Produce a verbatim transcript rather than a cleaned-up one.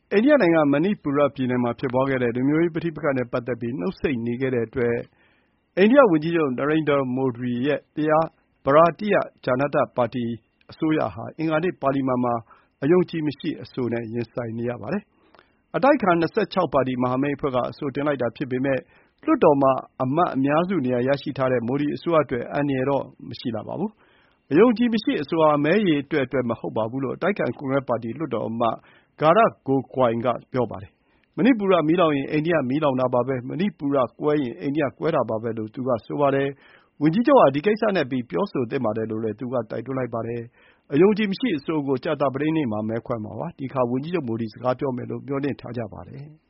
အိန္ဒိယနိုင်ငံမဏိပူရပြည်နယ်မှာဖြစ်ပွားခဲ့တဲ့လူမျိုးရေးပဋိပက္ခနဲ့ပတ်သက်ပြီးနှုတ်ဆိတ်နေခဲ့တဲ့အတွက်အိန္ဒိယဝန်ကြီးချုပ်နရိန္ဒြာမိုဒီရဲ့တရားဗရာတိယဂျာနတပါတီအစိုးရဟာအင်္ဂါနေ့ပါလီမန်မှာအယုံအကြည်မရှိအဆိုနဲ့ရင်ဆိုင်နေရပါတယ်။အတိုက်အခံ၂၆ပါတီမဟာမိတ်အဖွဲ့ကအဆိုတင်လိုက်တာဖြစ်ပေမဲ့လွှတ်တော်မှာအမတ်အများစုနေရာရရှိထားတဲ့မိုဒီအစိုးရအတွက်အန္တရာယ်တော့မရှိလှပါဘူး။အယုံအကြည်မရှိအဆိုဟာမဲရေအတွက်အတွက်မဟုတ်ပါဘူးလို့အတိုက်အခံကွန်ဂရက်ပါတီလွှတ်တော်အမတ် ဂါရဒ် ဂိုကွိုင် က ပြောပါတယ်။မဏိပူရမီးလောင်ရင်အိန္ဒိယမီးလောင်တာပါပဲ၊မဏိပူရကွဲရင်အိန္ဒိယကွဲတာပါပဲလို့သူကဆိုပါတယ်။ဝန်ကြီးချုပ်ဟာဒီကိစ္စနဲ့ပြီးပြောဆိုသင့်ပါတယ်လို့လည်းသူကတိုက်တွန်းလိုက်ပါတယ်။အယုံအကြည်မရှိအဆိုကိုကြာသပတေးနေ့မှာမဲခွဲမှာပါ။ဒီအခါဝန်ကြီးချုပ်မိုဒီစကားပြောမယ်လို့မျှော်လင့်ထားကြပါတယ်။